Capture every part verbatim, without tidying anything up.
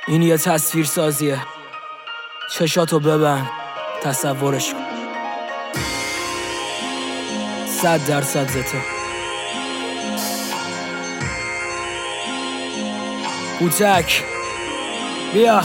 این یه تصویر سازیه، چشاتو ببند، تصورش کن. صد درصد زته بوتک بیا.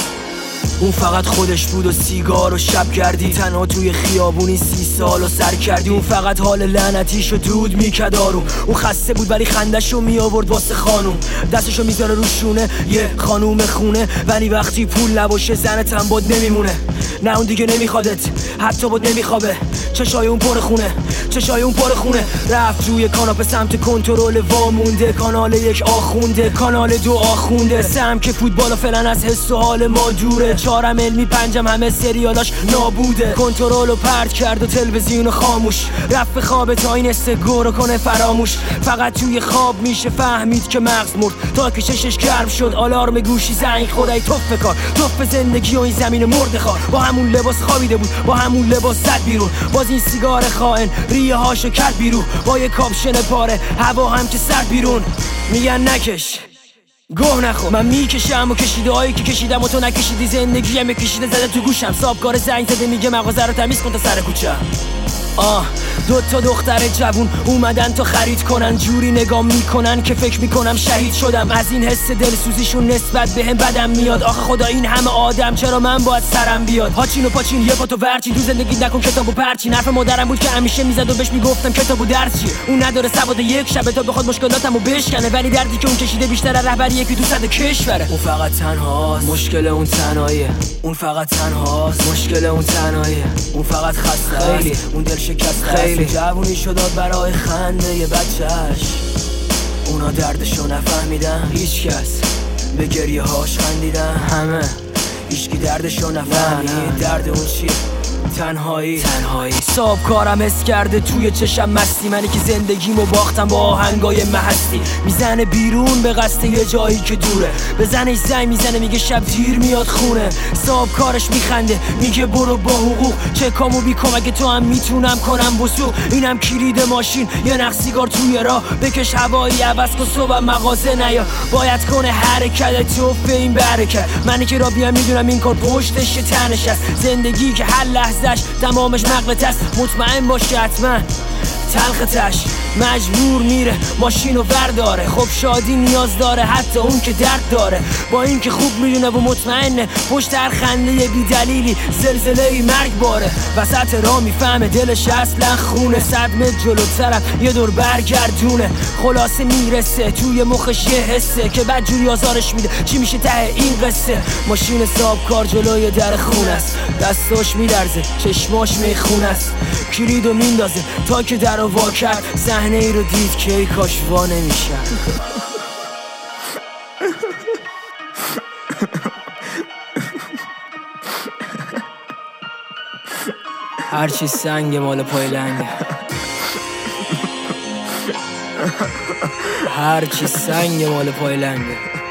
اون فقط خودش بود و سیگار و شب کردی، تنها توی خیابونی سی سال و سر کردی. اون فقط حال لعنتیشو دود میکرد آروم. اون خسته بود ولی خندشو می آورد واسه خانوم. دستشو میذاره رو شونه یه خانوم خونه، ولی وقتی پول نباشه زنت هم بود نمیمونه. نه اون دیگه نمیخوادت، حتی بود نمیخوابه. چشای اون پر خونه، چشای اون پر خونه. رفت روی کاناپه سمت کنترل وامونده. کانال یک آخونده، کانال دو آخونده. سم که فوتبال و فعلا از حس و حال ما دوره. چهارم علمی پنجم همه سریالاش نابوده. کنترل رو پرت کرد و تلویزیون خاموش. رفت به خواب تا این استگو رو کنه فراموش. فقط توی خواب میشه فهمید که مغز مرد. تا که چشش گرم شد آلارم گوشی زنگ خدای توف کار، توف زندگی و این زمین مرد خار. با همون لباس خوابیده بود، با همون لباس زد بیرون. باز این سیگار خائن ریه هاشو کرد بیرون. با یه کاپشن پاره هوا هم که سر بیرون. میگن نکش گوه نخور، من میکشم و کشیده هایی که کشیدم و تو نکشیدی. زندگی هم کشیده زده تو گوشم. صابکار زنگ زده میگه مغازه رو تمیز کن تا سر کوچه. آه دو تا دختر جوون اومدن تا خرید کنن. جوری نگاه میکنن که فکر میکنم شهید شدم. از این حس دلسوزیشون نسبت بهم بدم میاد. آخه خدا این همه آدم چرا من باید سرم بیاد؟ هاچین و پاچین یه پا تو ورچین، تو زندگی نکن کتاب و پرچین. حرف مادرم بود که همیشه میزد و بهش میگفتم کتاب و درس چیه. اون نداره سواد یک شبه تا بخواد مشکلاتمو بشکنه، ولی دردی که اون کشیده بیشتر از رهبری که تو صد کشوره. اون فقط تنهاست، مشکل اون تنهاییه. اون فقط تنهاست، مشکل اون تنهاییه. اون فقط خسته خیلی، اون دل شکسته خیلی. جوونی شداد برای خنده یه بچهش. اونا دردشو نفهمیدن، هیچ کس به گریه هاش خندیدن. همه هیچکی دردشو نفهمید. درد اون چیه؟ تنهایی تنهایی. صاحب کارم حس کرده توی چشم مستی. منی که زندگیمو باختم با آهنگای محستی. میزنه بیرون به قصد یه جایی که دوره. بزنش زنگ میزنه میگه شب دیر میاد خونه. صاحب کارش میخنده میگه برو با حقوق. چکامو بیکم اگه تو هم میتونم کنم بسوق. اینم کلید ماشین یه نخ سیگار توی راه. بکش هوایی عوض کن صبح مغازه نیا. باید کنه حرکت توفه این برکت. منی که را بیام میدونم این کار پشتش تنش است. زندگی که هر لحظه تمامش نقلت است. مطمئن باش که حتما تلختش مجبور میره ماشینو برداره. خب شادی نیاز داره حتی اون که درد داره. با این که خوب میدونه و مطمئنه پشت هر خنده بی دلیلی زلزله ای مرگ باره. وسط راه میفهمه دلش اصلا خونه. صدمه جلوترم یه دور برگردونه. خلاصه میرسه توی مخش یه حسه که بعد جوری آزارش میده. چی میشه ته این قصه؟ ماشین صاحب کار جلوی در خونه است. دستاش میلرزه چشماش میخونه است. کلیدو میندازه تا که درو وا کرد. صحنه ای رو دید که ای کاش وا نمیشن. هرچی سنگ مال پای لنگه. هرچی سنگ مال پای لنگه.